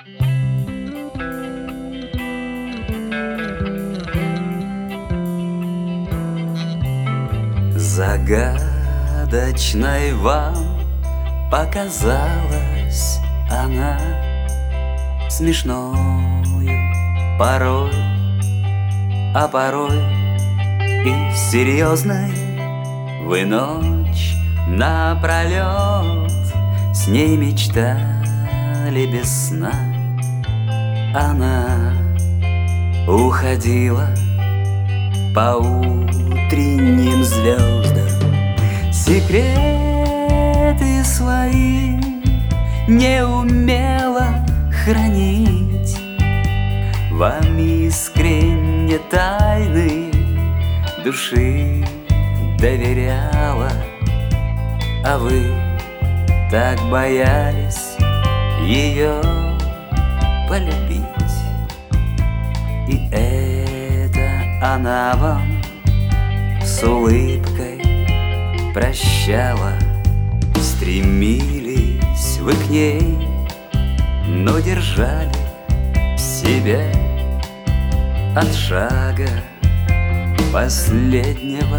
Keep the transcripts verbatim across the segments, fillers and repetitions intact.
Загадочной вам показалась она, смешною порой, а порой и серьезной. Вы ночь напролет с ней мечтали без сна. Она уходила по утренним звездам, секреты свои не умела хранить. Вам искренне тайны души доверяла, а вы так боялись ее полюбить. И это она вам с улыбкой прощала. Стремились вы к ней, но держали себя от шага последнего,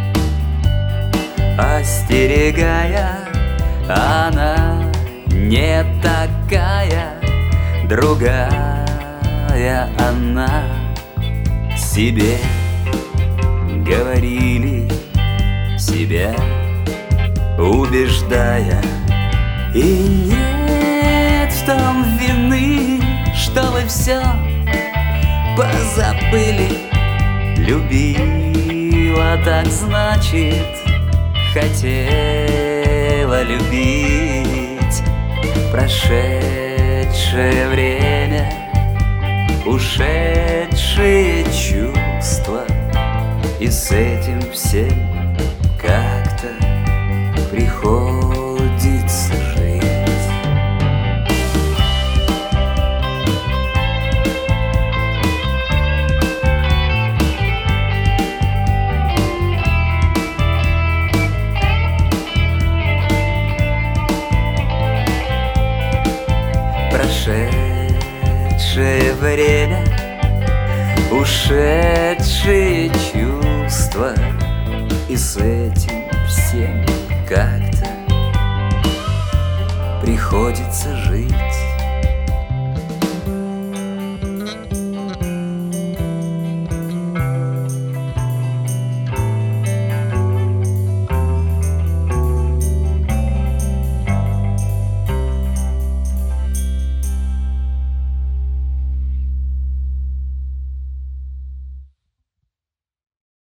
остерегая. Она не такая, другая она, себе говорили, себя убеждая. И нет в том вины, что вы все позабыли. Любила, так значит, хотела любить. Прошедшее время, ушедшие чувства, и с этим всем как-то приходится жить. Прошедшее время, ушедшие чувства, и с этим всем как-то приходится жить.